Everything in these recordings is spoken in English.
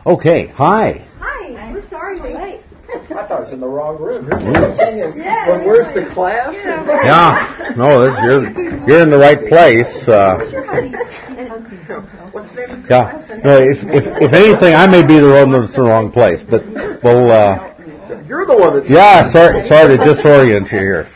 Okay, hi. Hi, we're sorry we're late. I thought it was in the wrong room. You're singing. Well, where's the class? Yeah, no, you're in the right place. What's the name of the Yeah, class? no, if anything, I may be the one that's in the wrong place, but we'll. You're the one that's. Yeah, sorry to disorient you here.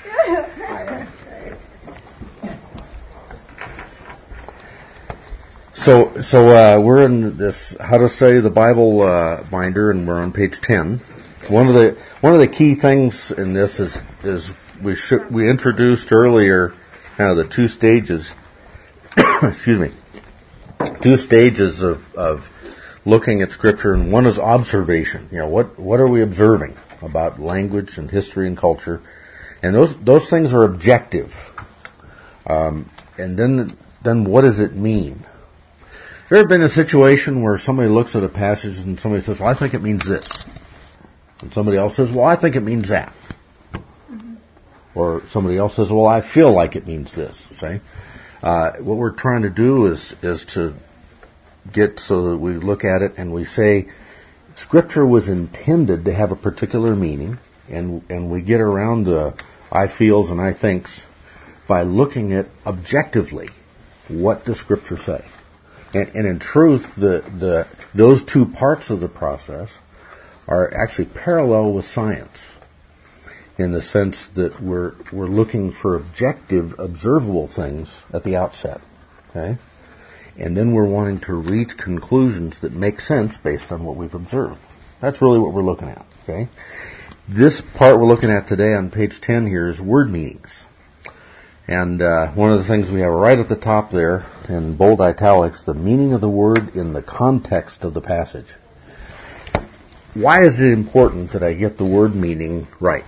So we're in this How to Study the Bible binder, and we're on page 10. One of the key things in this is we introduced earlier kind of the two stages. Excuse me. Two stages of looking at Scripture, and one is observation. You know, what are we observing about language and history and culture, and those things are objective. And then what does it mean? There have been a situation where somebody looks at a passage and somebody says, well, I think it means this. And somebody else says, well, I think it means that. Mm-hmm. Or somebody else says, well, I feel like it means this. See? What we're trying to do is to get so that we look at it and we say, Scripture was intended to have a particular meaning, and we get around the I feels and I thinks by looking at objectively, what does Scripture say? And in truth, those two parts of the process are actually parallel with science, in the sense that we're looking for objective, observable things at the outset, okay? And then we're wanting to reach conclusions that make sense based on what we've observed. That's really what we're looking at, okay? This part we're looking at today on page 10 here is word meanings. And one of the things we have right at the top there, in bold italics, the meaning of the word in the context of the passage. Why is it important that I get the word meaning right?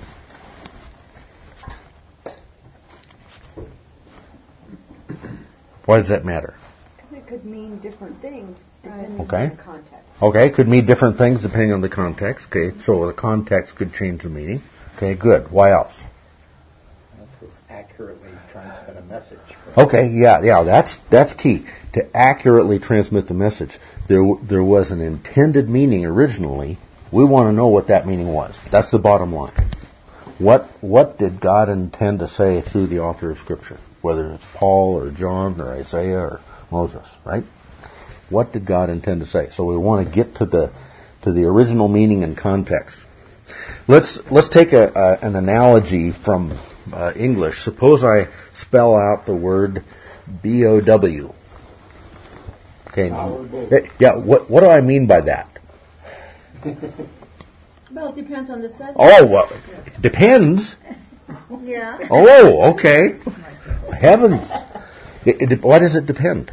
Why does that matter? Because it could mean different things depending on the context. Okay, it could mean different things depending on the context. Okay, so the context could change the meaning. Okay, good. Why else? Accurately transmit a message. Okay, yeah, that's key. To accurately transmit the message. There was an intended meaning originally. We want to know what that meaning was. That's the bottom line. What did God intend to say through the author of Scripture? Whether it's Paul or John or Isaiah or Moses, right? What did God intend to say? So we want to get to the original meaning and context. Let's take an analogy from English. Suppose I spell out the word B-O-W. Okay. Yeah. What do I mean by that? Well, it depends on the subject. Oh, well, it depends. Yeah. Oh, okay. Heavens. Why does it depend?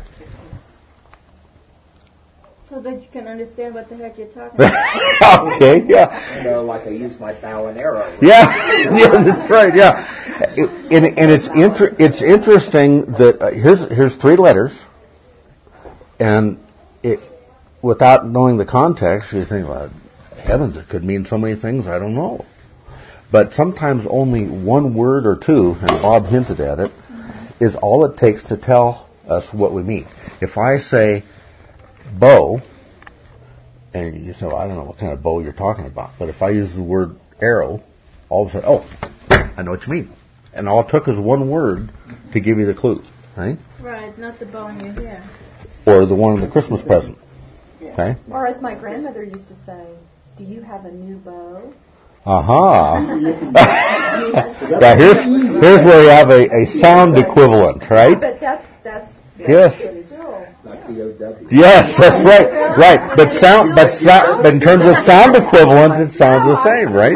So that you can understand what the heck you're talking about. Okay, yeah. You know, like I use my bow and arrow. Yeah, that's right, yeah. And it's interesting that here's three letters, and without knowing the context, you think, well, heavens, it could mean so many things, I don't know. But sometimes only one word or two, and Bob hinted at it, is all it takes to tell us what we mean. If I say bow, and you say, well, I don't know what kind of bow you're talking about, but if I use the word arrow, all of a sudden, oh, I know what you mean. And all it took is one word to give you the clue, right? Right, not the bow in your hair. Or the one in the Christmas present, okay? Or as my grandmother used to say, do you have a new bow? Aha. Yeah, here's where you have a sound equivalent, right? But that's yes. Not B-O-W. Yes, that's right. Right. But in terms of sound equivalent, it sounds the same, right?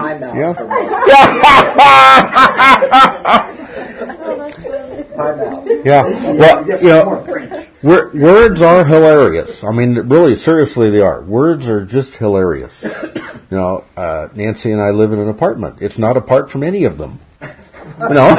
Yeah. Well, you know, words are hilarious. I mean, really, seriously, they are. Words are just hilarious. You know, Nancy and I live in an apartment. It's not apart from any of them. You know,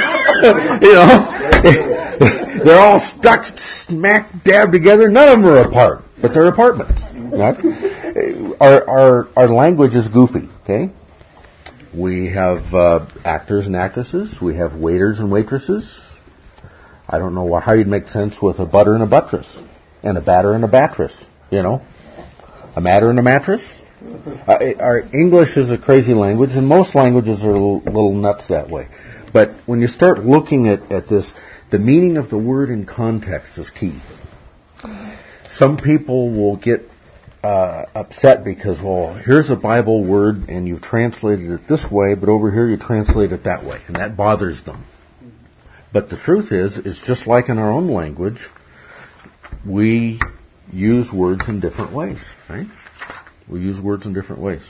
they're all stuck smack dab together. None of them are apart, but they're apartments. Right? Our language is goofy. Okay, we have actors and actresses. We have waiters and waitresses. I don't know how you'd make sense with a butter and a buttress, and a batter and a battress. You know, A matter and a mattress? Our English is a crazy language, and most languages are a little nuts that way. But when you start looking at this, the meaning of the word in context is key. Some people will get upset because, well, here's a Bible word and you've translated it this way, but over here you translate it that way, and that bothers them. But the truth is, it's just like in our own language, we use words in different ways, right? We use words in different ways.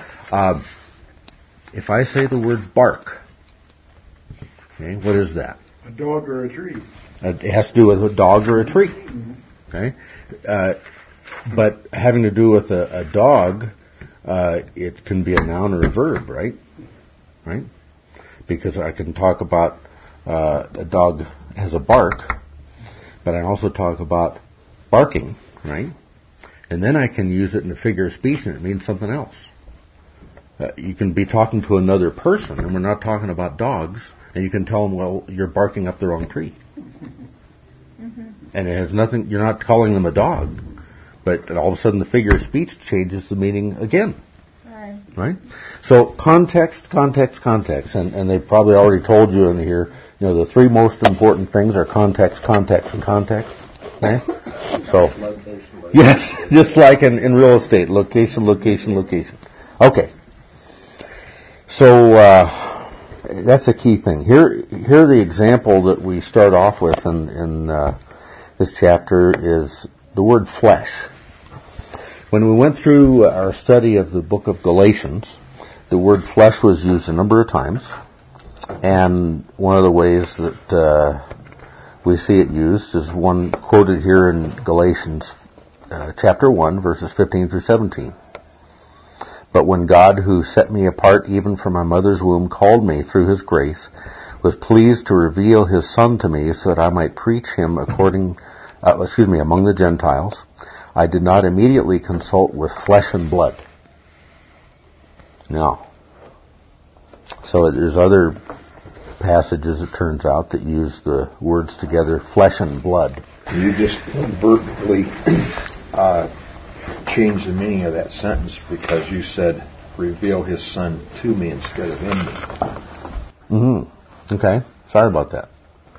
If I say the word bark, okay, what is that? A dog or a tree. It has to do with a dog or a tree. Okay? But having to do with a dog, it can be a noun or a verb, right? Right? Because I can talk about a dog has a bark, but I also talk about barking, right? And then I can use it in a figure of speech and it means something else. You can be talking to another person, and we're not talking about dogs, and you can tell them, well, you're barking up the wrong tree. And it has nothing, you're not calling them a dog, but all of a sudden the figure of speech changes the meaning again. Right? So context, context, context. And they probably already told you in here, the three most important things are context, context, and context. Okay? So, yes, just like in real estate, location, location, location. Okay. So, that's a key thing. Here the example that we start off with in this chapter is the word flesh. When we went through our study of the book of Galatians, the word flesh was used a number of times. And one of the ways that we see it used is one quoted here in Galatians chapter 1, verses 15 through 17. But when God, who set me apart even from my mother's womb, called me through His grace, was pleased to reveal His Son to me so that I might preach Him among the Gentiles, I did not immediately consult with flesh and blood. Now, so there's other passages, it turns out, that use the words together, flesh and blood. You just vertically changed the meaning of that sentence because you said, reveal His Son to me instead of in me. Mm-hmm. Okay. Sorry about that.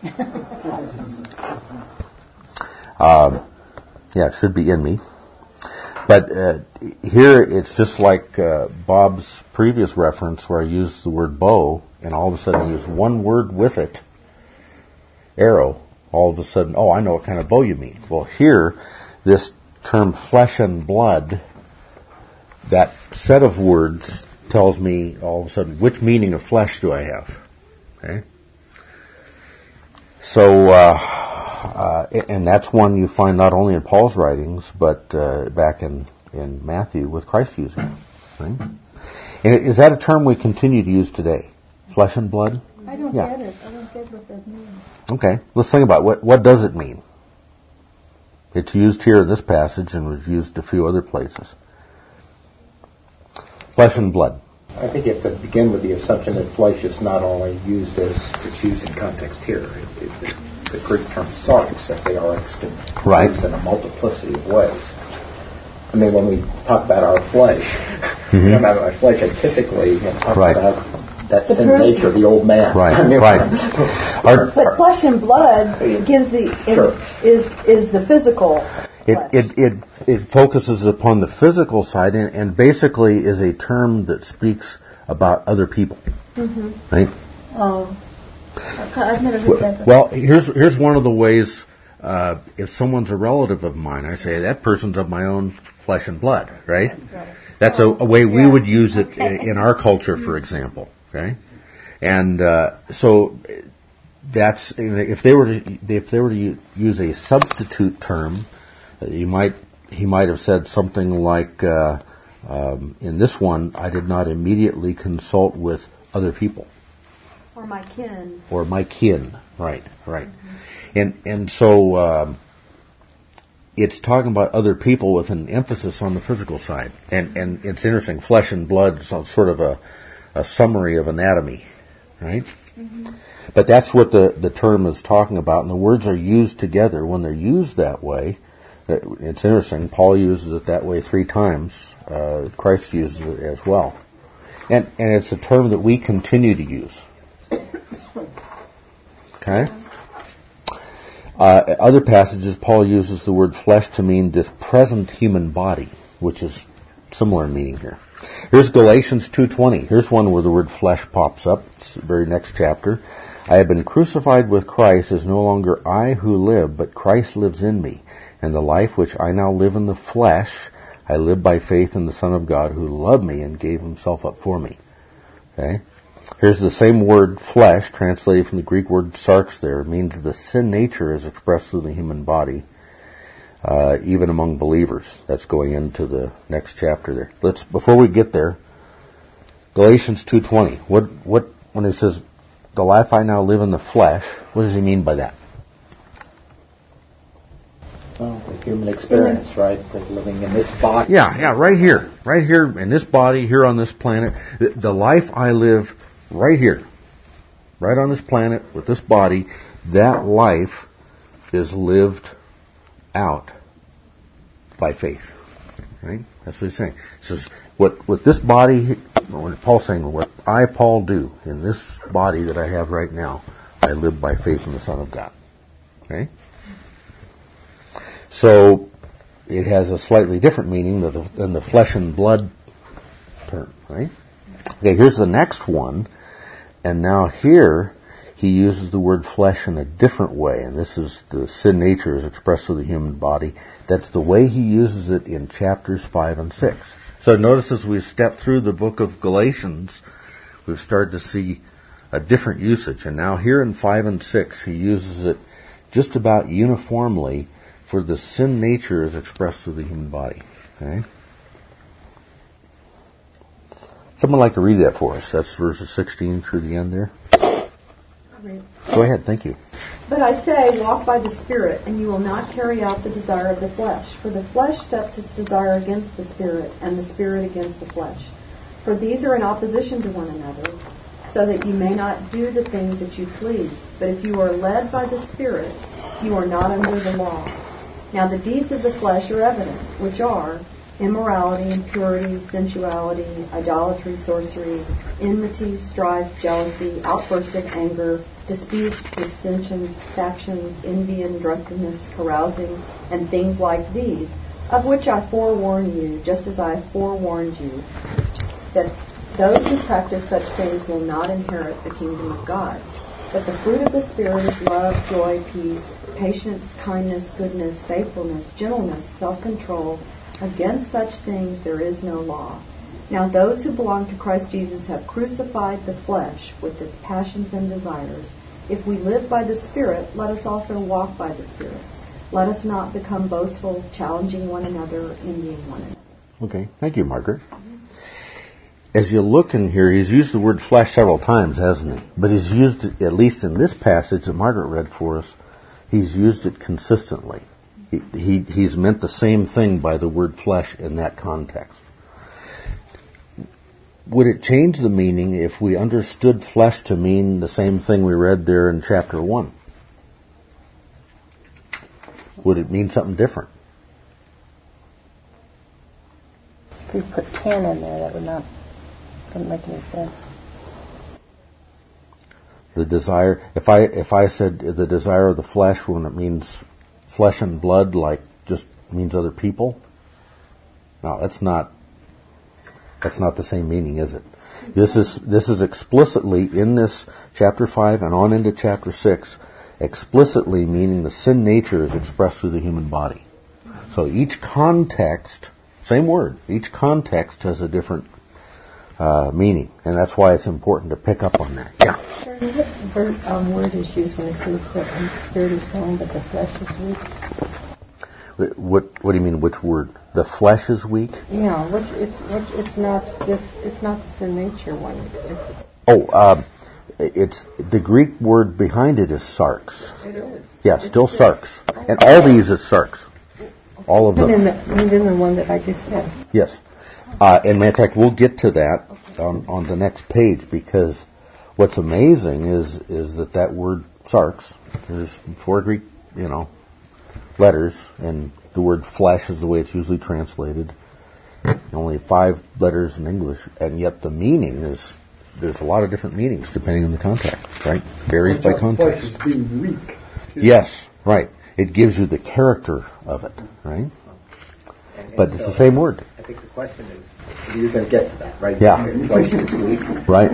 Yeah, it should be in me. But here it's just like Bob's previous reference where I used the word bow, and all of a sudden I use one word with it, arrow. All of a sudden, I know what kind of bow you mean. Well, here, this term flesh and blood, that set of words tells me all of a sudden which meaning of flesh do I have. Okay? So, and that's one you find not only in Paul's writings, but back in Matthew with Christ using it. Right? And is that a term we continue to use today? Flesh and blood? I don't get it. I don't get what that means. Okay, let's think about it. What does it mean? It's used here in this passage and was used a few other places. Flesh and blood. I think you have to begin with the assumption that flesh is not only used as it's used in context here. The Greek term sarx, S-A-R-X, can be used in a multiplicity of ways. I mean, when we talk about our flesh, talk about our flesh, I typically talk about that sin nature, the old man. Right, But flesh and blood gives is the physical flesh. It focuses upon the physical side and basically is a term that speaks about other people. Right? Oh. I've never heard that. Well, here's one of the ways, if someone's a relative of mine, I say, that person's of my own flesh and blood, right? That's a way we would use it in our culture, for example. Okay, and so that's if they were to use a substitute term, he might have said something like in this one, I did not immediately consult with other people. Or my kin. Or my kin, right. And so it's talking about other people with an emphasis on the physical side, and it's interesting. Flesh and blood is sort of a summary of anatomy, right? But that's what the term is talking about, and the words are used together. When they're used that way, It's interesting. Paul uses it that way 3 times. Christ uses it as well. And it's a term that we continue to use. Okay? Other passages, Paul uses the word flesh to mean this present human body, which is similar in meaning here. Here's Galatians 2:20. Here's one where the word flesh pops up. It's the very next chapter. I have been crucified with Christ. It is no longer I who live, but Christ lives in me. And the life which I now live in the flesh, I live by faith in the Son of God who loved me and gave himself up for me. Okay? Here's the same word, flesh, translated from the Greek word sarx there. It means the sin nature is expressed through the human body, even among believers. That's going into the next chapter there. Before we get there, Galatians 2:20. When it says, the life I now live in the flesh, what does he mean by that? Well, the human experience, right? That living in this body. Yeah, right here in this body, here on this planet. The life I live right here, right on this planet with this body, that life is lived out by faith. Right? That's what he's saying. He says, what this body, what Paul's saying, what I, Paul, do in this body that I have right now, I live by faith in the Son of God. Okay? So, it has a slightly different meaning than the flesh and blood term, right? Okay, here's the next one. And now here, he uses the word flesh in a different way. And this is the sin nature is expressed through the human body. That's the way he uses it in chapters 5 and 6. So notice as we step through the book of Galatians, we've started to see a different usage. And now here in 5 and 6, he uses it just about uniformly for the sin nature is expressed through the human body. Okay? Someone like to read that for us. That's verses 16 through the end there. Go ahead, thank you. But I say, walk by the Spirit, and you will not carry out the desire of the flesh. For the flesh sets its desire against the Spirit, and the Spirit against the flesh. For these are in opposition to one another, so that you may not do the things that you please. But if you are led by the Spirit, you are not under the law. Now the deeds of the flesh are evident, which are immorality, impurity, sensuality, idolatry, sorcery, enmity, strife, jealousy, outbursts of anger, disputes, dissensions, factions, envy, and drunkenness, carousing, and things like these, of which I forewarn you, just as I forewarned you, that those who practice such things will not inherit the kingdom of God. But the fruit of the Spirit is love, joy, peace, patience, kindness, goodness, faithfulness, gentleness, self-control. Against such things there is no law. Now those who belong to Christ Jesus have crucified the flesh with its passions and desires. If we live by the Spirit, let us also walk by the Spirit. Let us not become boastful, challenging one another, envying one another. Okay, thank you, Margaret. As you look in here, he's used the word flesh several times, hasn't he? But he's used it, at least in this passage that Margaret read for us, he's used it consistently. He's meant the same thing by the word flesh in that context. Would it change the meaning if we understood flesh to mean the same thing we read there in chapter 1? Would it mean something different? If we put 10 in there, that wouldn't make any sense. The desire, if I said the desire of the flesh when it means flesh and blood, like just means other people? No, that's not the same meaning, is it? This is explicitly in this chapter 5 and on into chapter 6, explicitly meaning the sin nature is expressed through the human body. So each context, same word, each context has a different meaning, and that's why it's important to pick up on that. Yeah. What word is used when it says that the spirit is willing but the flesh is weak? What do you mean? Which word? The flesh is weak? Yeah, it's not the sin nature one. It's the Greek word behind it is sarx. It is. Yeah, still sarx, and all these is sarx. All of them. And then the one that I just said. Yes. And matter of fact, we'll get to that on the next page, because what's amazing is that word sarx, there's 4 Greek, letters, and the word flesh is the way it's usually translated. Only 5 letters in English, and yet the meaning is, there's a lot of different meanings depending on the context, right? Varies by context. Flesh is being weak. Yes, right. It gives you the character of it, right? But it's the same word. I think the question is, you're going to get to that, right? Yeah. Flesh is weak. Right.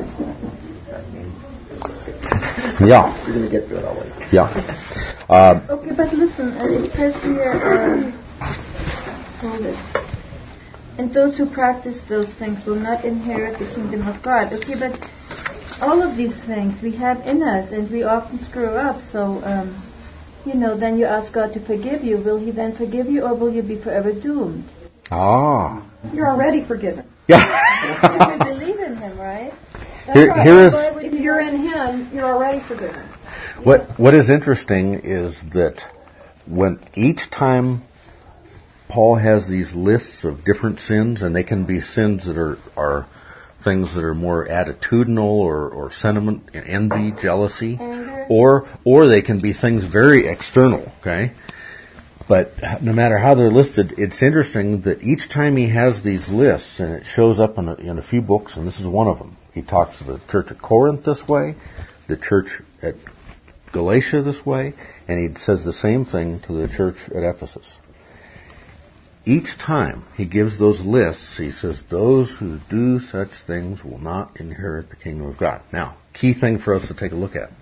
Yeah. You're going to get to it always. Yeah. Okay, but listen, it says here, hold it. And those who practice those things will not inherit the kingdom of God. Okay, but all of these things we have in us, and we often screw up. So, then you ask God to forgive you. Will He then forgive you, or will you be forever doomed? Ah. You're already forgiven. Yeah. If we believe in Him, right? Here is. If you're in Him, you're already forgiven. What is interesting is that when each time Paul has these lists of different sins, and they can be sins that are things that are more attitudinal or sentiment, envy, jealousy, anger, or they can be things very external, okay? But no matter how they're listed, it's interesting that each time he has these lists, and it shows up in a few books, and this is one of them. He talks to the church at Corinth this way, the church at Galatia this way, and he says the same thing to the church at Ephesus. Each time he gives those lists, he says, those who do such things will not inherit the kingdom of God. Now, key thing for us to take a look at.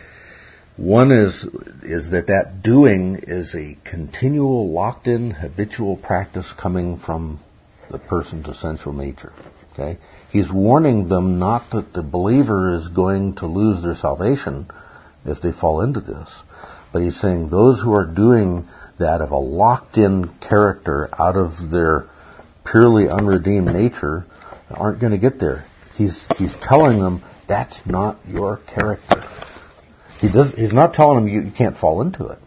One is that doing is a continual, locked-in, habitual practice coming from the person's essential nature. Okay? He's warning them not that the believer is going to lose their salvation if they fall into this, but he's saying those who are doing that of a locked-in character out of their purely unredeemed nature aren't going to get there. He's telling them that's not your character. He's not telling them you can't fall into it.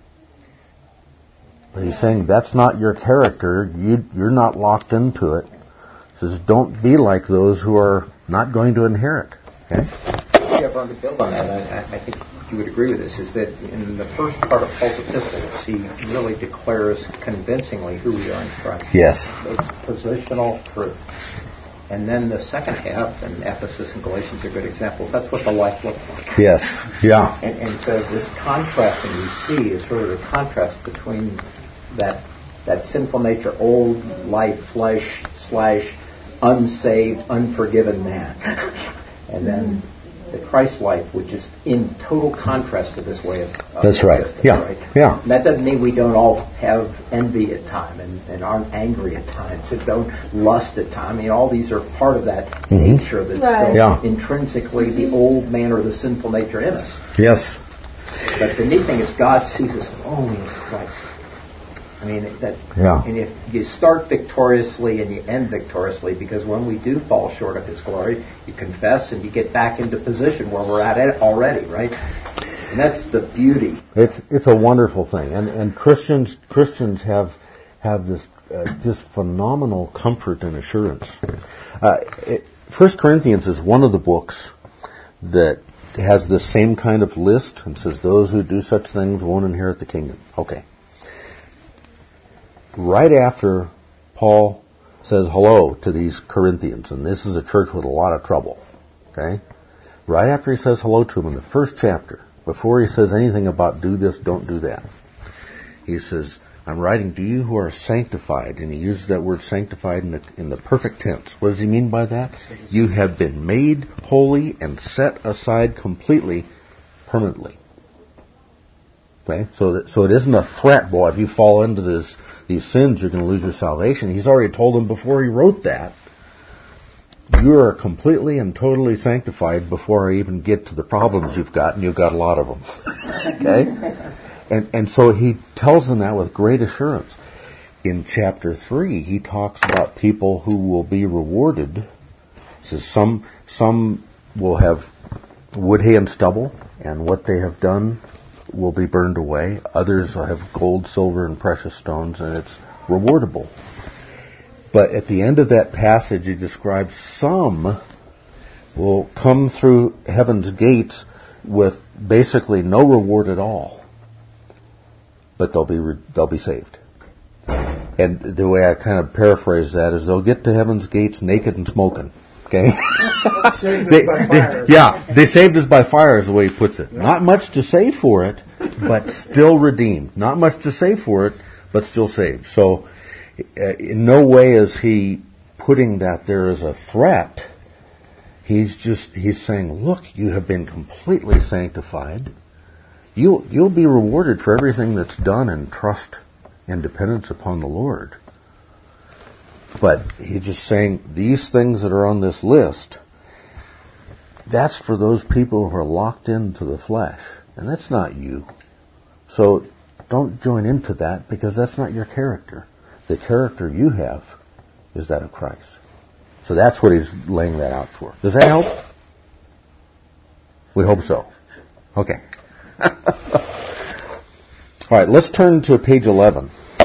But he's saying that's not your character. You're not locked into it. He says don't be like those who are not going to inherit. Okay? Yeah, Ron, to build on that, I think you would agree with this, is that in the first part of Paul's epistles, he really declares convincingly who we are in Christ. Yes. It's positional truth. And then the second half, and Ephesus and Galatians are good examples, that's what the life looks like. Yes. Yeah. And so this contrasting you see is sort of the contrast between that sinful nature, old life, flesh / unsaved, unforgiven man. And then the Christ life, which is in total contrast to this way of That's right. existence. Yeah. Right? Yeah. And that doesn't mean we don't all have envy at times and aren't angry at times and don't lust at times. I mean, all these are part of that nature that's still intrinsically the old man or the sinful nature in us. Yes. But the neat thing is God sees us only in Christ. I mean, and if you start victoriously and you end victoriously, because when we do fall short of His glory, you confess and you get back into position where we're at it already, right? And that's the beauty. It's a wonderful thing, and Christians have this just phenomenal comfort and assurance. 1 Corinthians is one of the books that has the same kind of list and says those who do such things won't inherit the kingdom. Okay. Right after Paul says hello to these Corinthians, and this is a church with a lot of trouble, okay? Right after he says hello to them in the first chapter, before he says anything about do this, don't do that, he says, I'm writing to you who are sanctified, and he uses that word sanctified in the perfect tense. What does he mean by that? You have been made holy and set aside completely, permanently. Okay, so it isn't a threat, boy, if you fall into these sins, you're going to lose your salvation. He's already told them before he wrote that, you are completely and totally sanctified before I even get to the problems you've got, and you've got a lot of them. Okay? And so he tells them that with great assurance. In chapter 3, he talks about people who will be rewarded. He says some will have wood, hay, and stubble, and what they have done will be burned away. Others will have gold, silver, and precious stones, and it's rewardable. But at the end of that passage, he describes some will come through heaven's gates with basically no reward at all, but they'll be saved. And the way I kind of paraphrase that is they'll get to heaven's gates naked and smoking. Okay? They saved us by fire is the way he puts it. Not much to say for it, but still redeemed. Not much to say for it, but still saved. So in no way is he putting that there as a threat. He's saying, look, you have been completely sanctified. You'll be rewarded for everything that's done in trust and dependence upon the Lord. But he's just saying these things that are on this list, that's for those people who are locked into the flesh. And that's not you. So don't join into that because that's not your character. The character you have is that of Christ. So that's what he's laying that out for. Does that help? We hope so. Okay. All right, let's turn to page 11.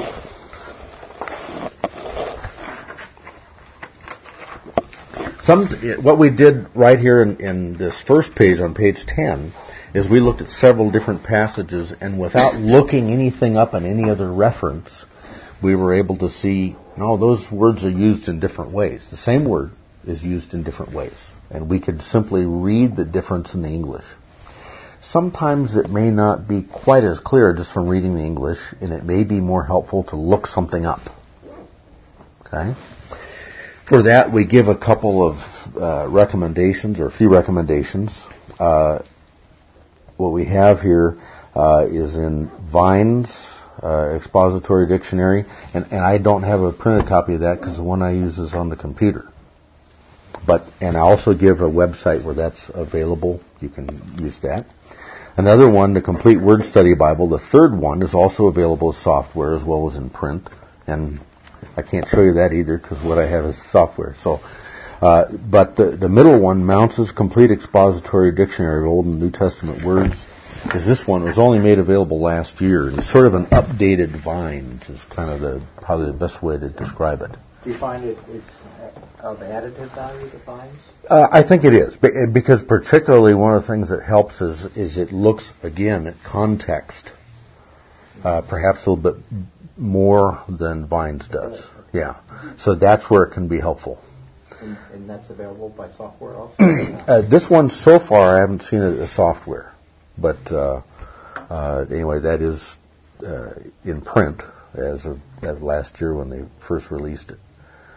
What we did right here in this first page on page 10 is we looked at several different passages, and without looking anything up in any other reference, we were able to see, no, those words are used in different ways. The same word is used in different ways, and we could simply read the difference in the English. Sometimes it may not be quite as clear just from reading the English, and it may be more helpful to look something up. Okay? For that, we give a couple of recommendations, or a few recommendations. What we have here is in Vine's Expository Dictionary, and I don't have a printed copy of that because the one I use is on the computer. And I also give a website where that's available. You can use that. Another one, the Complete Word Study Bible. The third one is also available as software as well as in print, and I can't show you that either because what I have is software. So, but the middle one, Mounce's Complete Expository Dictionary of Old and New Testament Words, is this one. It was only made available last year. And it's sort of an updated Vines is kind of probably the best way to describe it. Do you find it's of additive value to Vines? I think it is, because particularly one of the things that helps is it looks, again, at context, perhaps a little bit more than Vines does. Yeah. So that's where it can be helpful. And that's available by software also? This one, so far, I haven't seen it as software. But anyway, that is in print as of last year when they first released it.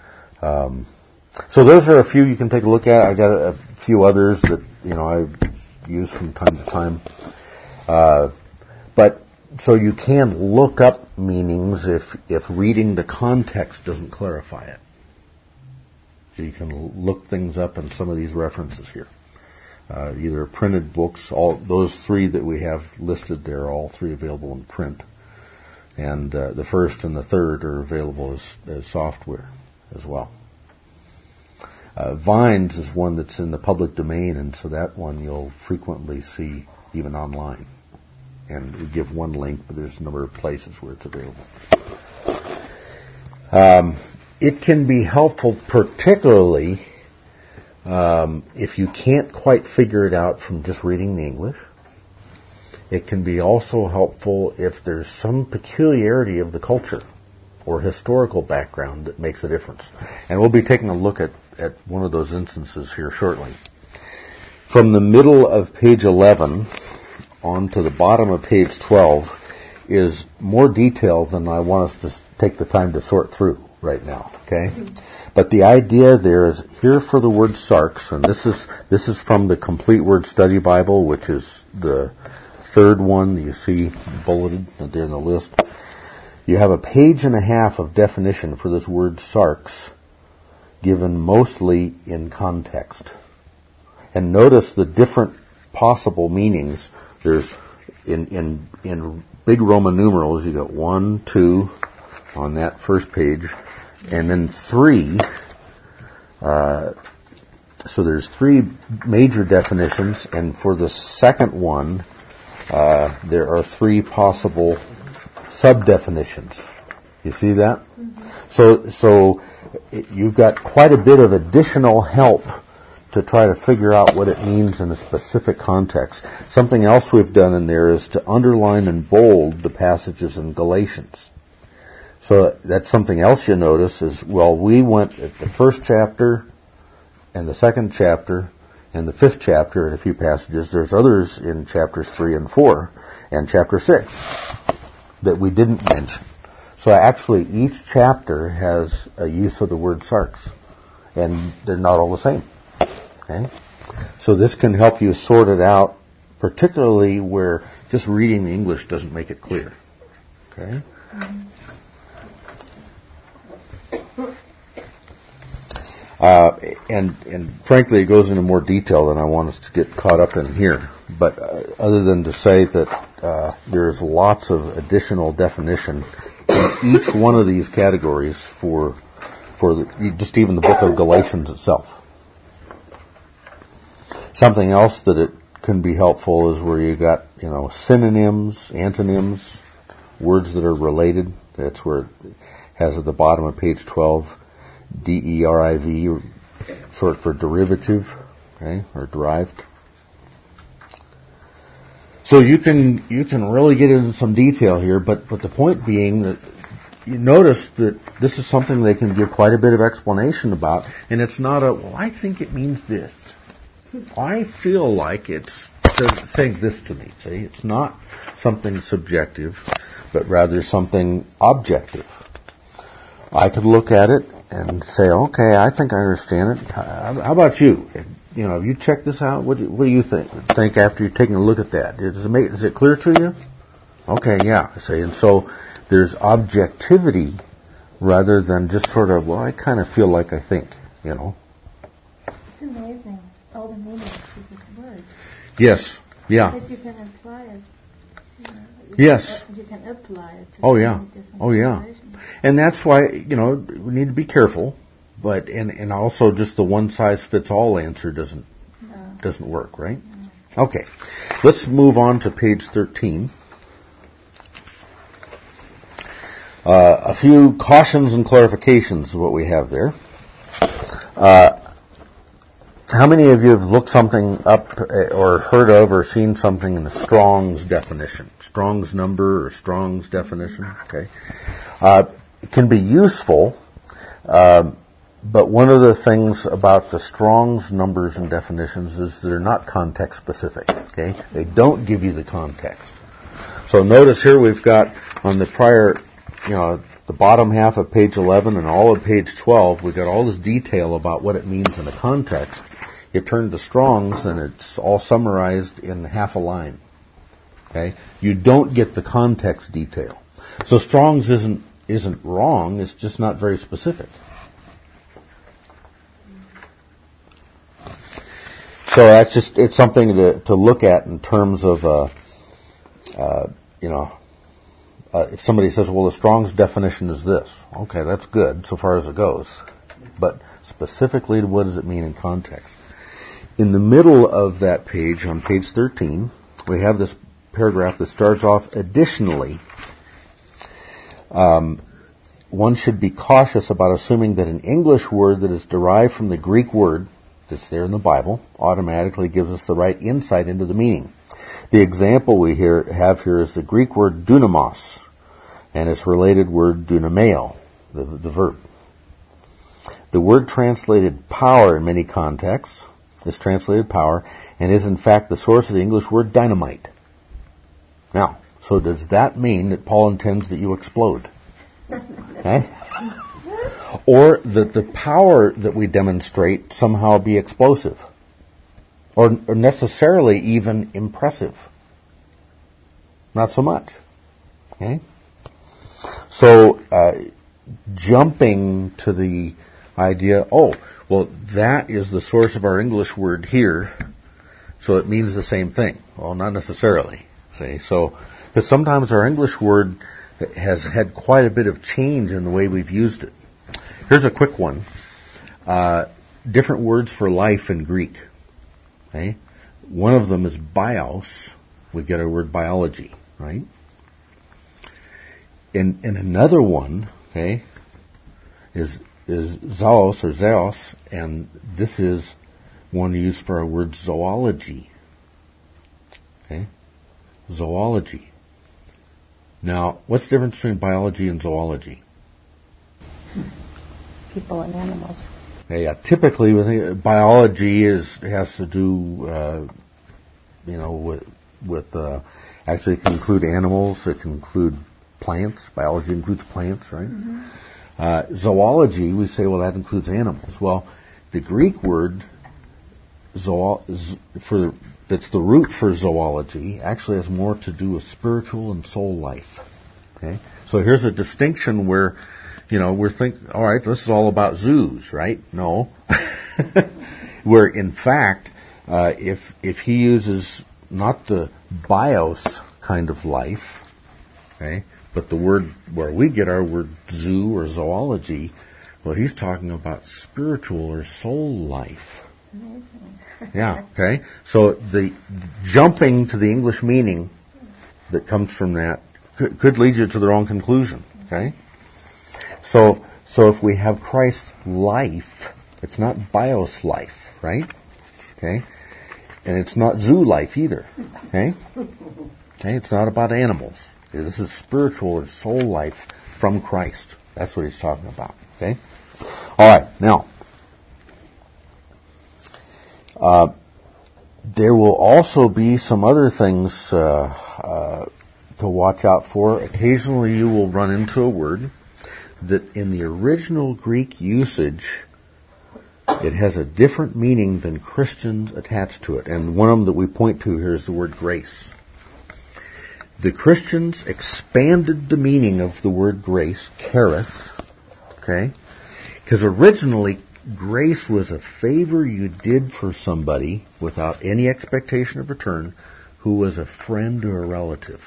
So those are a few you can take a look at. I got a few others that I use from time to time. But so you can look up meanings if reading the context doesn't clarify it. So you can look things up in some of these references here. Either printed books, all those three that we have listed there, are all three available in print. And the first and the third are available as software as well. Vines is one that's in the public domain, and so that one you'll frequently see even online. And we give one link, but there's a number of places where it's available. It can be helpful, particularly if you can't quite figure it out from just reading the English. It can be also helpful if there's some peculiarity of the culture or historical background that makes a difference. And we'll be taking a look at one of those instances here shortly. From the middle of page 11 on to the bottom of page 12 is more detail than I want us to take the time to sort through right now, okay? But the idea there is here for the word sarx, and this is from the Complete Word Study Bible, which is the third one you see bulleted there in the list. You have a page and a half of definition for this word sarx, given mostly in context. And notice the different possible meanings. There's in big Roman numerals, you got 1, 2 on that first page, and then 3. So there's 3 major definitions, and for the second one, there are 3 possible sub-definitions. You see that? Mm-hmm. So you've got quite a bit of additional help to try to figure out what it means in a specific context. Something else we've done in there is to underline and bold the passages in Galatians. So that's something else you notice is, well, we went at the first chapter and the second chapter and the fifth chapter in a few passages. There's others in chapters 3 and 4 and chapter 6 that we didn't mention. So actually each chapter has a use of the word sarx, and they're not all the same. Okay? So this can help you sort it out, particularly where just reading the English doesn't make it clear. Okay? And frankly, it goes into more detail than I want us to get caught up in here. But other than to say that there's lots of additional definition in each one of these categories for just even the book of Galatians itself. Something else that it can be helpful is where you got, synonyms, antonyms, words that are related. That's where it has at the bottom of page 12, deriv, short for derivative, okay, or derived. So you can really get into some detail here, but the point being that you notice that this is something they can give quite a bit of explanation about, and it's not I think it means this. I feel like it's saying this to me. See, it's not something subjective, but rather something objective. I could look at it and say, okay, I think I understand it. How about you? You check this out. What do you think after you're taking a look at that? Is it clear to you? Okay, yeah. See, and so there's objectivity rather than just sort of, I kind of feel like I think, It's amazing, all the meanings of this word. Yes, yeah. That you can apply it. Yes. You can apply it to different situations. And that's why, we need to be careful, but and also just the one size fits all answer doesn't work, right? No. Okay. Let's move on to page 13. A few cautions and clarifications is what we have there. How many of you have looked something up or heard of or seen something in the Strong's definition? Strong's number or Strong's definition? Okay. It can be useful, but one of the things about the Strong's numbers and definitions is they're not context specific. Okay. They don't give you the context. So notice here we've got on the prior, the bottom half of page 11 and all of page 12, we've got all this detail about what it means in the context. You turn to Strong's and it's all summarized in half a line. Okay? You don't get the context detail. So Strong's isn't wrong, it's just not very specific. So that's it's something to look at in terms of if somebody says, well, the Strong's definition is this. Okay, that's good so far as it goes. But specifically, what does it mean in context? In the middle of that page, on page 13, we have this paragraph that starts off, additionally, one should be cautious about assuming that an English word that is derived from the Greek word that's there in the Bible automatically gives us the right insight into the meaning. The example we have here is the Greek word dunamos and its related word dunameo, the verb. The word translated power in many contexts is translated power and is in fact the source of the English word dynamite. Now, so does that mean that Paul intends that you explode? Okay? Or that the power that we demonstrate somehow be explosive? Or necessarily even impressive? Not so much. Okay? So, jumping to the idea, that is the source of our English word here, so it means the same thing. Well, not necessarily. See? So, because sometimes our English word has had quite a bit of change in the way we've used it. Here's a quick one. Different words for life in Greek. Okay? One of them is bios. We get our word biology, right? And another one, okay, is zoos or zeos, and this is one used for our word zoology. Okay? Zoology. Now, what's the difference between biology and zoology? People and animals. Yeah, typically, biology has to do, with actually it can include animals. It can include plants. Biology includes plants, right? Mm-hmm. Zoology, we say, well, that includes animals. Well, the Greek word that's the root for zoology actually has more to do with spiritual and soul life. Okay, so here's a distinction where, we're thinking, all right, this is all about zoos, right? No, where in fact, if he uses not the bios kind of life, okay, but the word where we get our word zoo or zoology, well, he's talking about spiritual or soul life. Amazing. Yeah, okay. So the jumping to the English meaning that comes from that could lead you to the wrong conclusion, okay? So if we have Christ's life, it's not bios life, right? Okay? And it's not zoo life either, okay? Okay, it's not about animals. Okay, this is spiritual or soul life from Christ. That's what he's talking about, okay? All right, now, there will also be some other things to watch out for. Occasionally you will run into a word that in the original Greek usage, it has a different meaning than Christians attach to it. And one of them that we point to here is the word grace. The Christians expanded the meaning of the word grace, charis, okay? Because originally, grace was a favor you did for somebody without any expectation of return who was a friend or a relative.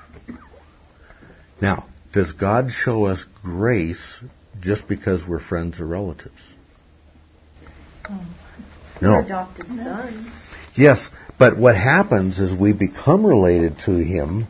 Now, does God show us grace just because we're friends or relatives? No. Adopted sons. Yes, but what happens is we become related to Him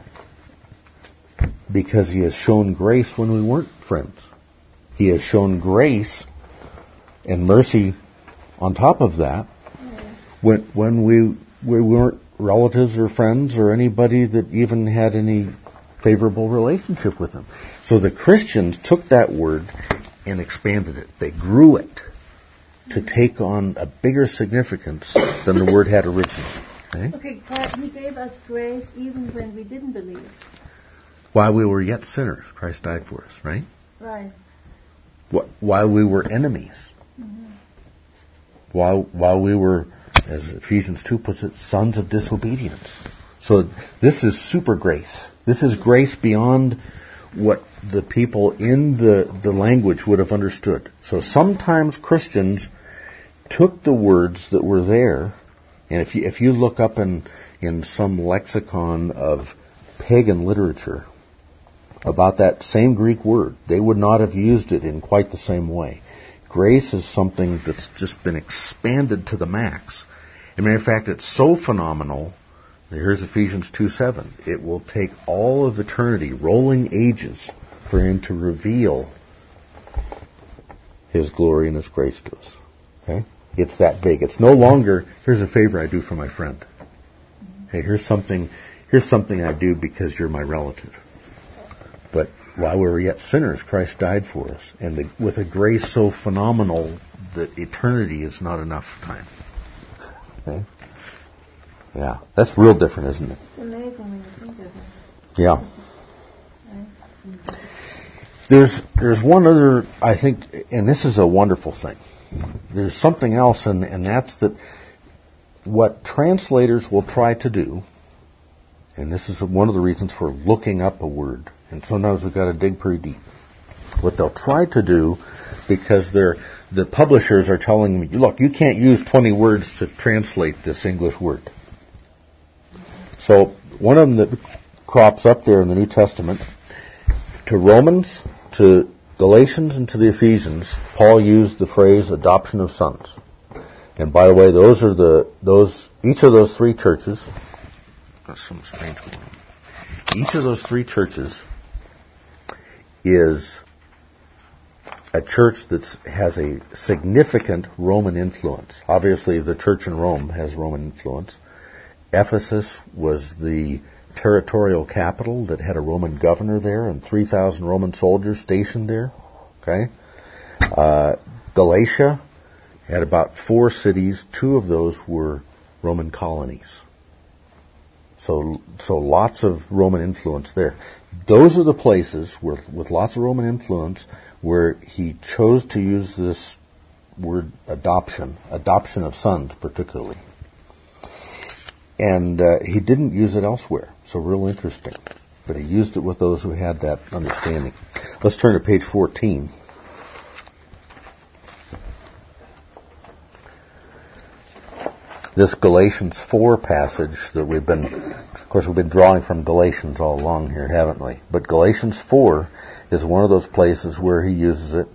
because He has shown grace when we weren't friends. He has shown grace and mercy on top of that when we weren't relatives or friends or anybody that even had any favorable relationship with Him. So the Christians took that word and expanded it. They grew it to take on a bigger significance than the word had originally. Okay, God, He gave us grace even when we didn't believe. While we were yet sinners, Christ died for us, right? Right. While we were enemies. Mm-hmm. While we were, as Ephesians 2 puts it, sons of disobedience. So this is super grace. This is grace beyond what the people in the language would have understood. So sometimes Christians took the words that were there, and if you look up in some lexicon of pagan literature about that same Greek word, they would not have used it in quite the same way. Grace is something that's just been expanded to the max. As a matter of fact, it's so phenomenal. Here's Ephesians 2:7. It will take all of eternity, rolling ages, for Him to reveal His glory and His grace to us. Okay? It's that big. It's no longer, here's a favor I do for my friend. Okay, here's something I do because you're my relative. But while we were yet sinners, Christ died for us. And with a grace so phenomenal that eternity is not enough time. Okay? Yeah, that's real different, isn't it? It's amazing when you think of it. Yeah. There's one other, I think, and this is a wonderful thing. There's something else, and that's that what translators will try to do, and this is one of the reasons for looking up a word, and sometimes we've got to dig pretty deep. What they'll try to do, because the publishers are telling me, look, you can't use 20 words to translate this English word. So one of them that crops up there in the New Testament, to Romans, to Galatians, and to the Ephesians, Paul used the phrase adoption of sons. And by the way, each of those three churches, that's some strange one. Each of those three churches is a church that has a significant Roman influence. Obviously, the church in Rome has Roman influence. Ephesus was the territorial capital that had a Roman governor there and 3,000 Roman soldiers stationed there. Okay? Galatia had about 4 cities. 2 of those were Roman colonies. So lots of Roman influence there. Those are the places with lots of Roman influence where he chose to use this word adoption of sons particularly. And he didn't use it elsewhere. So real interesting. But he used it with those who had that understanding. Let's turn to page 14. This Galatians 4 passage that we've been drawing from Galatians all along here, haven't we? But Galatians 4 is one of those places where he uses it.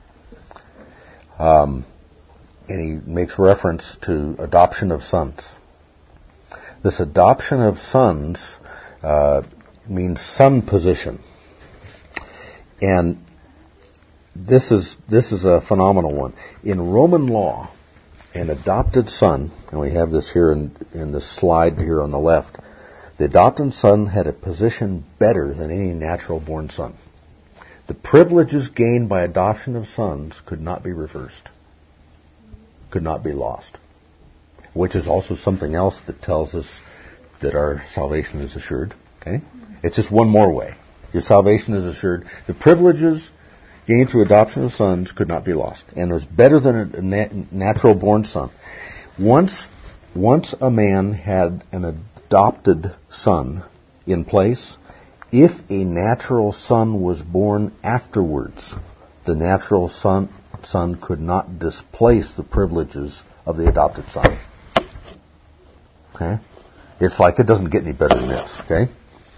And he makes reference to adoption of sons. This adoption of sons means son position. And this is a phenomenal one. In Roman law, an adopted son, and we have this here in this slide here on the left, the adopted son had a position better than any natural born son. The privileges gained by adoption of sons could not be reversed, could not be lost, which is also something else that tells us that our salvation is assured. Okay? It's just one more way. Your salvation is assured. The privileges gained through adoption of sons could not be lost, and it was better than a natural born son. Once a man had an adopted son in place, if a natural son was born afterwards, the natural son could not displace the privileges of the adopted son. Okay? It's like it doesn't get any better than this. Okay?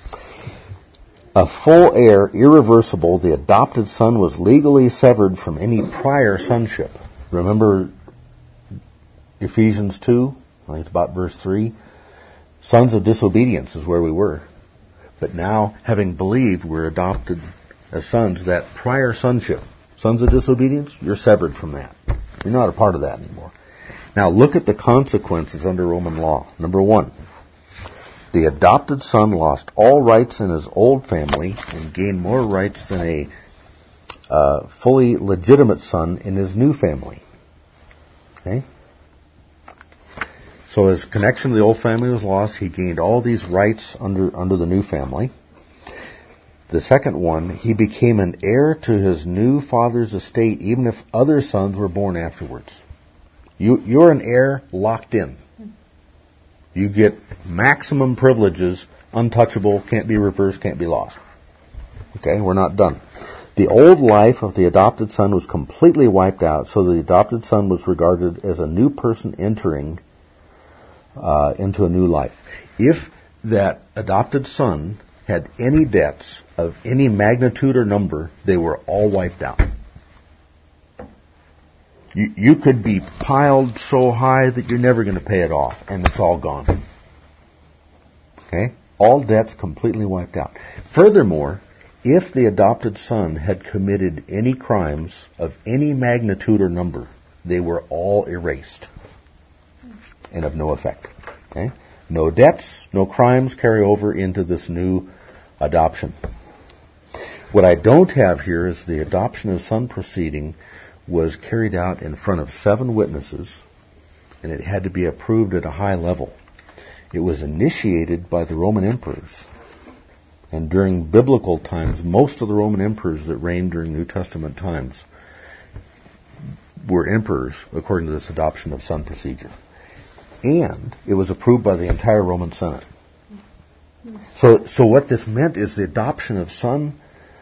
A full heir, irreversible, the adopted son was legally severed from any prior sonship. Remember Ephesians 2? I think it's about verse 3. Sons of disobedience is where we were. But now, having believed, we're adopted as sons. That prior sonship, sons of disobedience, you're severed from that. You're not a part of that anymore. Now look at the consequences under Roman law. Number 1. The adopted son lost all rights in his old family and gained more rights than a fully legitimate son in his new family. Okay? So his connection to the old family was lost. He gained all these rights under the new family. The second one, he became an heir to his new father's estate even if other sons were born afterwards. You're an heir locked in. You get maximum privileges, untouchable, can't be reversed, can't be lost. Okay, we're not done. The old life of the adopted son was completely wiped out, so the adopted son was regarded as a new person entering into a new life. If that adopted son had any debts of any magnitude or number, they were all wiped out. You could be piled so high that you're never going to pay it off, and it's all gone. Okay? All debts completely wiped out. Furthermore, if the adopted son had committed any crimes of any magnitude or number, they were all erased and of no effect. Okay? No debts, no crimes carry over into this new adoption. What I don't have here is the adoption of son proceeding was carried out in front of 7 witnesses, and it had to be approved at a high level. It was initiated by the Roman emperors. And during biblical times, most of the Roman emperors that reigned during New Testament times were emperors according to this adoption of son procedure. And it was approved by the entire Roman Senate. So what this meant is the adoption of son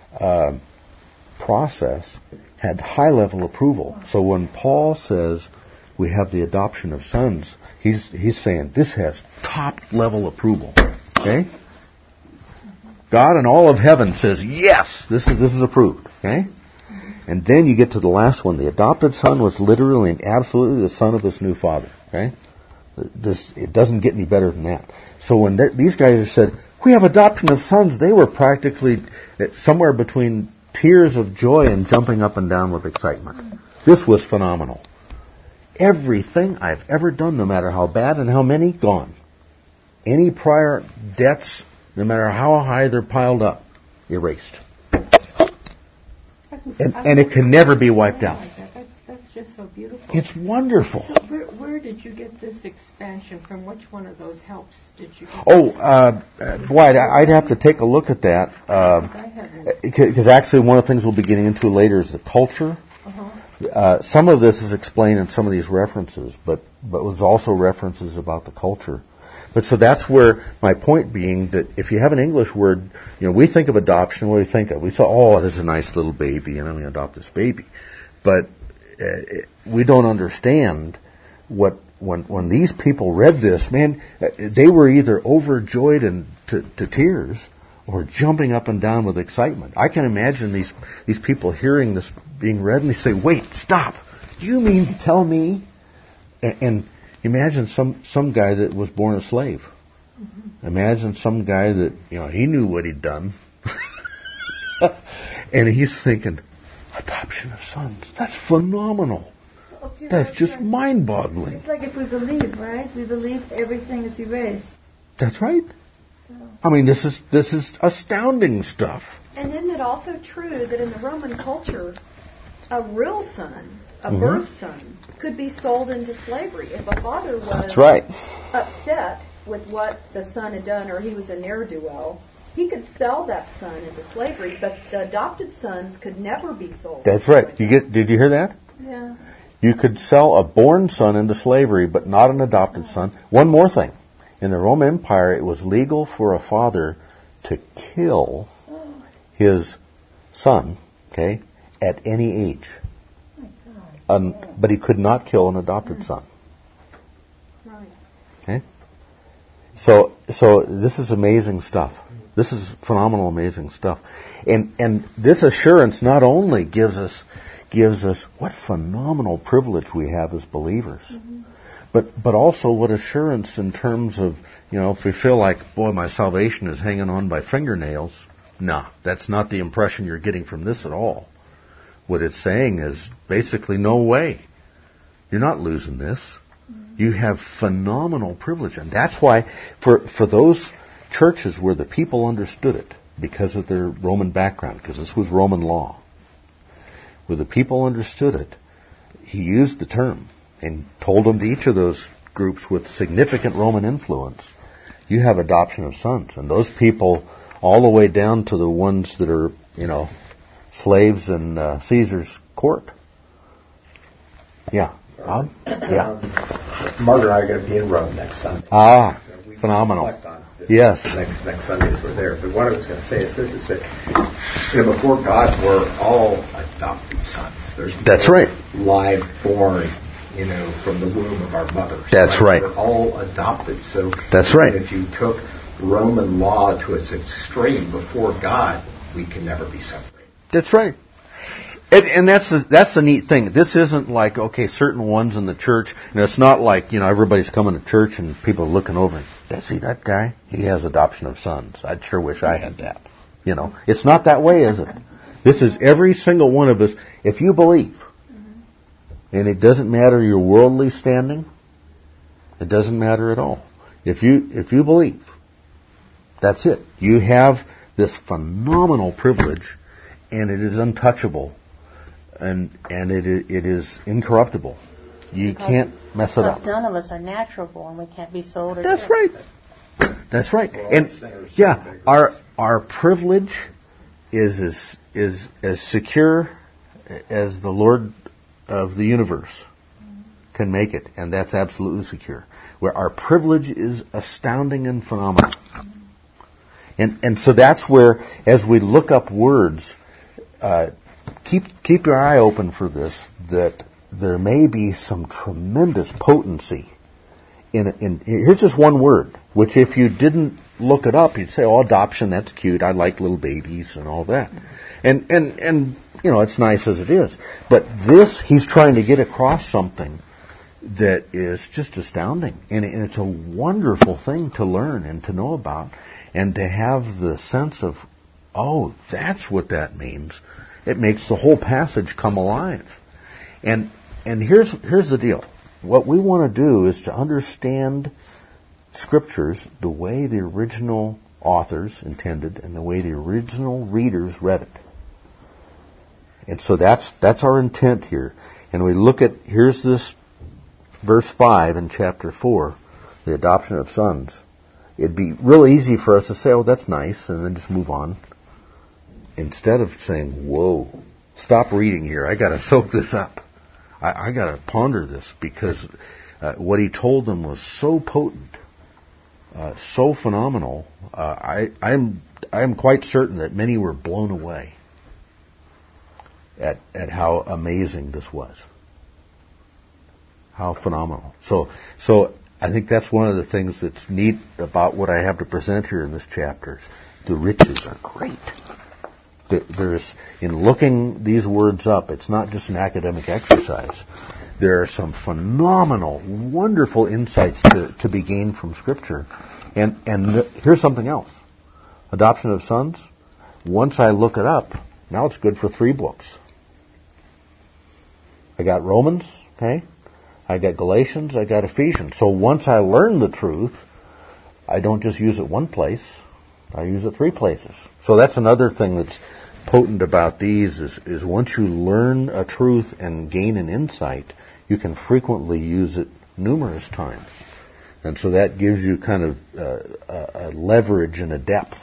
process had high-level approval. So when Paul says we have the adoption of sons, he's saying this has top-level approval. Okay? God and all of heaven says, yes, this is approved. Okay? And then you get to the last one. The adopted son was literally and absolutely the son of this new father. Okay? It doesn't get any better than that. So when these guys said, we have adoption of sons, they were practically somewhere between tears of joy and jumping up and down with excitement. This was phenomenal. Everything I've ever done, no matter how bad and how many, gone. Any prior debts, no matter how high they're piled up, erased. At And it can never be wiped out. That's just so beautiful. It's wonderful. So where did you get this expansion from? Which one of those helps did you get? Boy, I'd have to take a look at that. Because actually one of the things we'll be getting into later is the culture. Some of this is explained in some of these references, but there's also references about the culture. But so that's where my point being that if you have an English word, we think of adoption. What do we think of? We say, oh, this is a nice little baby, and I'm going to adopt this baby. But we don't understand when these people read this, man, they were either overjoyed and to tears or jumping up and down with excitement. I can imagine these people hearing this being read and they say, wait, stop. Do you mean to tell me? And imagine some guy that was born a slave. Imagine some guy that, he knew what he'd done. And he's thinking, adoption of sons, that's phenomenal. That's just mind-boggling. It's like if we believe, right? We believe everything is erased. That's right. I mean, this is astounding stuff. And isn't it also true that in the Roman culture, a real son, a birth son, could be sold into slavery if a father was upset with what the son had done, or he was a ne'er-do-well? He could sell that son into slavery, but the adopted sons could never be sold. That's right. Did you hear that? Yeah. You could sell a born son into slavery, but not an adopted son. One more thing. In the Roman Empire, it was legal for a father to kill his son, at any age. But he could not kill an adopted son. Right. Okay? So this is amazing stuff. This is phenomenal, amazing stuff. And this assurance not only gives us what phenomenal privilege we have as believers, but also what assurance in terms of, if we feel like, boy, my salvation is hanging on by fingernails. No, that's not the impression you're getting from this at all. What it's saying is basically, no way. You're not losing this. You have phenomenal privilege. And that's why for those churches where the people understood it because of their Roman background, because this was Roman law, where the people understood it, he used the term and told them to each of those groups with significant Roman influence, you have adoption of sons. And those people, all the way down to the ones that are, slaves in Caesar's court. Yeah. Margaret and I are going to be in Rome next Sunday. So phenomenal. Yes. Next Sunday as we're there. But what I was going to say is this, is that before God, we're all adopted sons. That's right. Live born, from the womb of our mothers. That's right. We're all adopted. So that's right. If you took Roman law to its extreme before God, we can never be separated. That's right. And that's the neat thing. This isn't like, certain ones in the church, it's not like, everybody's coming to church and people are looking over and, see that guy? He has adoption of sons. I'd sure wish I had that. It's not that way, is it? This is every single one of us. If you believe, and it doesn't matter your worldly standing, it doesn't matter at all. If you believe, that's it. You have this phenomenal privilege, and it is untouchable. And it is incorruptible. You can't mess it up. None of us are natural born. We can't be sold. That's right. That's right. And our privilege is as secure as the Lord of the universe can make it, and that's absolutely secure. Where our privilege is astounding and phenomenal. And so that's where, as we look up words, keep your eye open for this, that there may be some tremendous potency in here's just one word, which if you didn't look it up, you'd say, adoption, that's cute, I like little babies and all that. And it's nice as it is. But this, he's trying to get across something that is just astounding. And it's a wonderful thing to learn and to know about, and to have the sense of, that's what that means. It makes the whole passage come alive. And here's the deal. What we want to do is to understand Scriptures the way the original authors intended and the way the original readers read it. And so that's our intent here. And we look at, here's this verse 5 in chapter 4, the adoption of sons. It'd be real easy for us to say, oh, that's nice, and then just move on. Instead of saying, whoa, stop reading here. I got to soak this up. I got to ponder this, because what he told them was so potent, so phenomenal. I'm quite certain that many were blown away at how amazing this was, how phenomenal. So I think that's one of the things that's neat about what I have to present here in this chapter. The riches are great. There's, in looking these words up, it's not just an academic exercise. There are some phenomenal, wonderful insights to be gained from Scripture. And here's something else. Adoption of sons, once I look it up, now it's good for 3 books. I got Romans, okay? I got Galatians, I got Ephesians. So once I learn the truth, I don't just use it one place, I use it 3 places. So that's another thing that's potent about these is once you learn a truth and gain an insight, you can frequently use it numerous times. And so that gives you kind of a leverage and a depth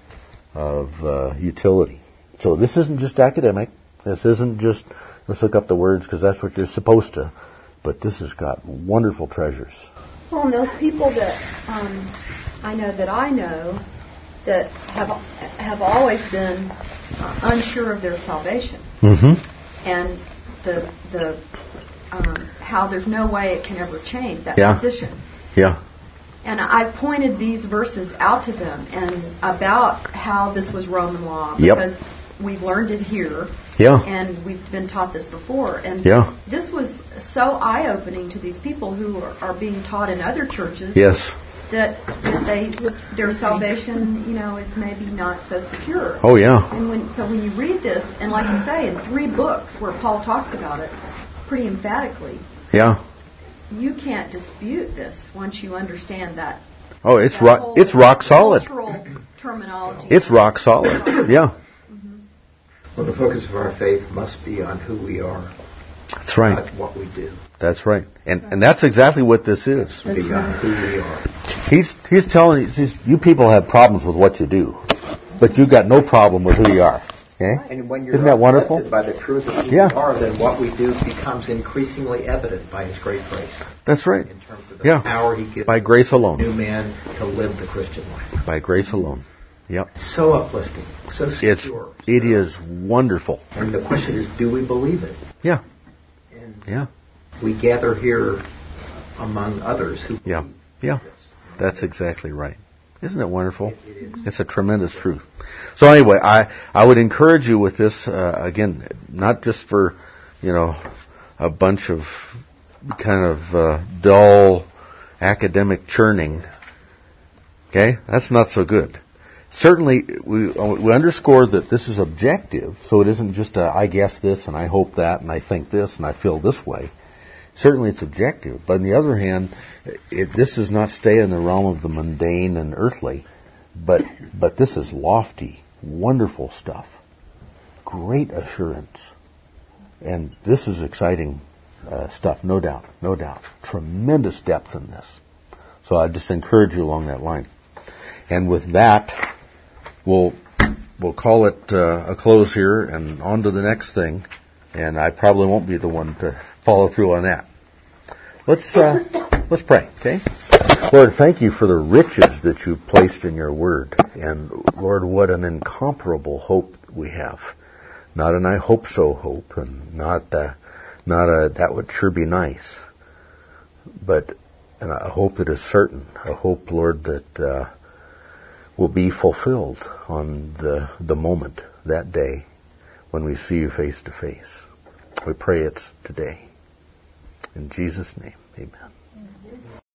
of utility. So this isn't just academic. This isn't just, let's look up the words because that's what you're supposed to. But this has got wonderful treasures. Well, and those people that I know that have always been unsure of their salvation, and the how there's no way it can ever change that position. Yeah. And I pointed these verses out to them and about how this was Roman law because we've learned it here. Yeah. And we've been taught this before. And this was so eye-opening to these people who are being taught in other churches. Yes. That their salvation, is maybe not so secure. Oh, yeah. And when you read this, and like you say, in 3 books where Paul talks about it pretty emphatically. Yeah. You can't dispute this once you understand that. Oh, it's rock solid. Cultural terminology. It's rock solid. Yeah. Well, the focus of our faith must be on who we are. That's right. Not what we do. That's right. And that's exactly what this is. Beyond who we are. He's telling you people have problems with what you do, but you've got no problem with who you are. Okay? And when you're Isn't that wonderful? By the truth of who we are, then what we do becomes increasingly evident by His great grace. That's right. In terms of the power He gives by grace alone. New man to live the Christian life. By grace alone. Yep. So uplifting, so secure. It is wonderful. And the question is, do we believe it? Yeah. And we gather here among others who believe this. That's exactly right. Isn't it wonderful? It is. It's a tremendous truth. So anyway, I would encourage you with this, again, not just for, a bunch of kind of dull academic churning. Okay? That's not so good. Certainly, we underscore that this is objective, so it isn't just I guess this and I hope that and I think this and I feel this way. Certainly it's objective, but on the other hand, this does not stay in the realm of the mundane and earthly, but this is lofty, wonderful stuff. Great assurance. And this is exciting stuff, no doubt. Tremendous depth in this. So I just encourage you along that line. And with that, we'll call it a close here and on to the next thing. And I probably won't be the one to follow through on that. Let's pray, okay? Lord, thank you for the riches that you've placed in your word. And Lord, what an incomparable hope we have. Not an I hope so hope, and not a that would sure be nice, but a hope that is certain. A hope, Lord, that will be fulfilled on the moment, that day, when we see you face to face. We pray it's today. In Jesus' name, amen.